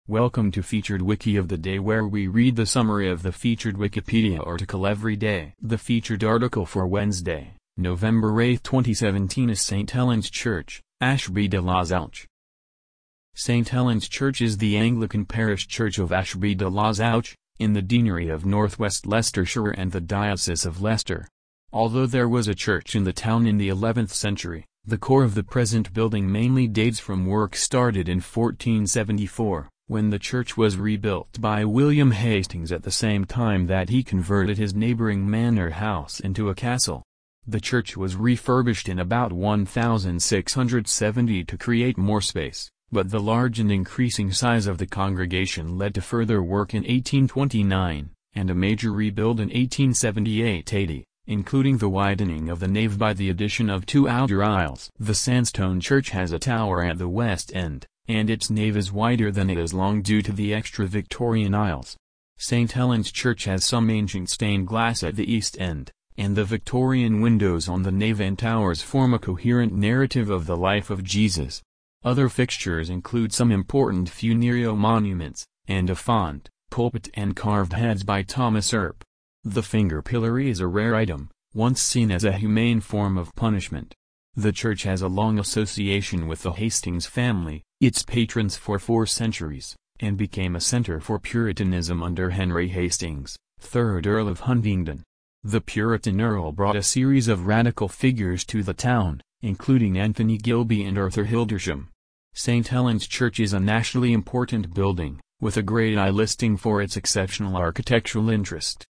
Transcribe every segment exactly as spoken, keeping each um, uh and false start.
Welcome to Featured Wiki of the Day, where we read the summary of the featured Wikipedia article every day. The featured article for Wednesday, November eighth twenty seventeen is Saint Helen's Church, Ashby de la Zouch. Saint Helen's Church is the Anglican parish church of Ashby de la Zouch, in the deanery of Northwest Leicestershire and the Diocese of Leicester. Although there was a church in the town in the eleventh century, the core of the present building mainly dates from work started in fourteen seventy-four, when the church was rebuilt by William Hastings at the same time that he converted his neighboring manor house into a castle. The church was refurbished in about one thousand six hundred seventy to create more space, but the large and increasing size of the congregation led to further work in eighteen twenty-nine, and a major rebuild in eighteen seventy-eight eighty. Including the widening of the nave by the addition of two outer aisles. The sandstone church has a tower at the west end, and its nave is wider than it is long due to the extra Victorian aisles. Saint Helen's Church has some ancient stained glass at the east end, and the Victorian windows on the nave and towers form a coherent narrative of the life of Jesus. Other fixtures include some important funereal monuments, and a font, pulpit and carved heads by Thomas Earp. The finger pillory is a rare item, once seen as a humane form of punishment. The church has a long association with the Hastings family, its patrons for four centuries, and became a center for Puritanism under Henry Hastings, third Earl of Huntingdon. The Puritan Earl brought a series of radical figures to the town, including Anthony Gilby and Arthur Hildersham. Saint Helen's Church is a nationally important building, with a Grade I listing for its exceptional architectural interest.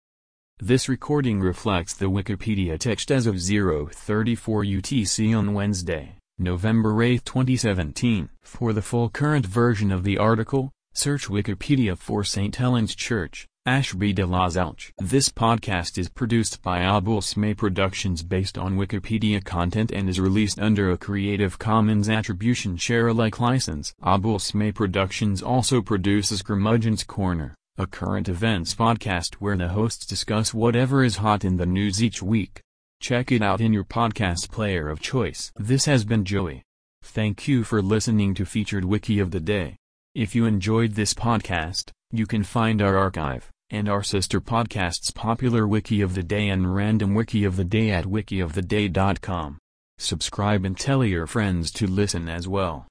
This recording reflects the Wikipedia text as of zero thirty-four U T C on Wednesday, November eighth twenty seventeen. For the full current version of the article, search Wikipedia for Saint Helen's Church, Ashby de la Zouch. This podcast is produced by Abulsme Productions based on Wikipedia content and is released under a Creative Commons Attribution Share-alike license. Abulsme Productions also produces Curmudgeon's Corner, a current events podcast where the hosts discuss whatever is hot in the news each week. Check it out in your podcast player of choice. This has been Joey. Thank you for listening to Featured Wiki of the Day. If you enjoyed this podcast, you can find our archive, and our sister podcasts Popular Wiki of the Day and Random Wiki of the Day at wiki of the day dot com. Subscribe and tell your friends to listen as well.